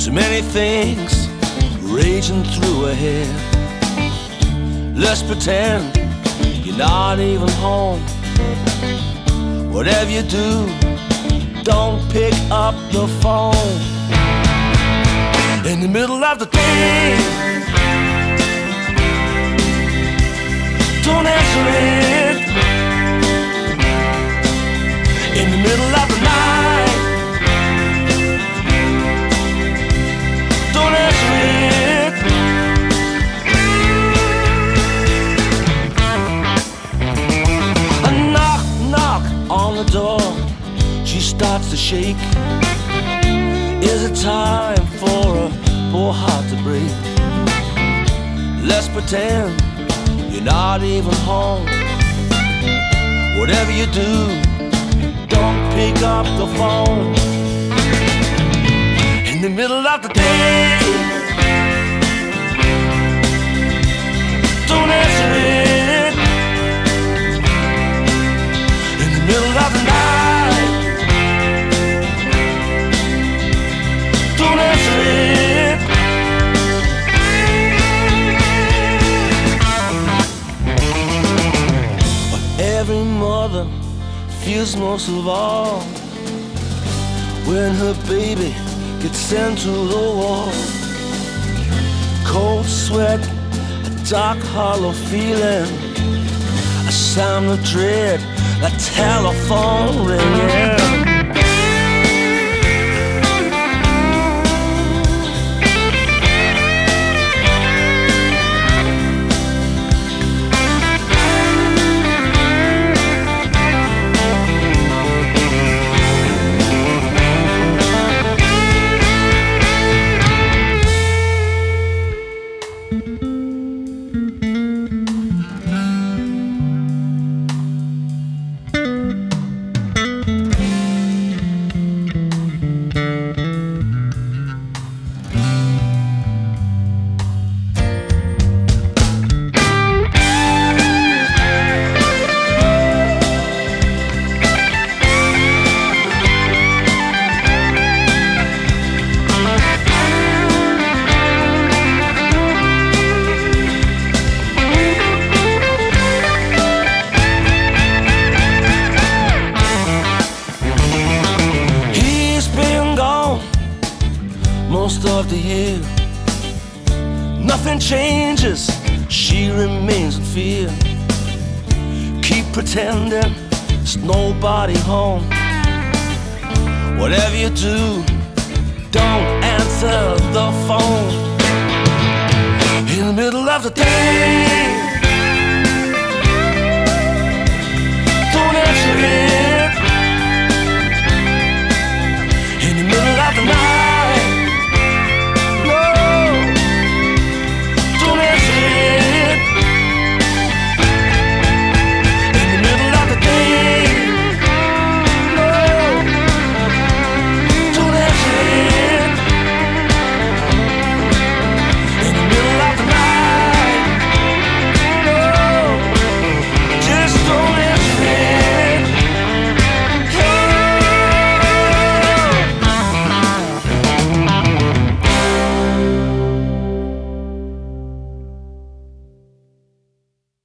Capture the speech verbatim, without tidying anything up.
Too many things raging through her head. Let's pretend you're not even home. Whatever you do, don't pick up the phone. In the middle of the day, don't answer it. In the middle of the night, don't answer it. A knock, knock on the door. She starts to shake. Is it time for a poor heart to break? Let's pretend you're not even home. Whatever you do, don't pick up the phone. In the middle of the day, don't answer it. In the middle of the night, don't answer it. Every mother feels most of all when her baby gets sent to the wall. Cold sweat, a dark hollow feeling, a sound of dread, a telephone ringing. Most of the year, nothing changes, she remains in fear. Keep pretending there's nobody home. Whatever you do, don't answer the phone. In the middle of the day,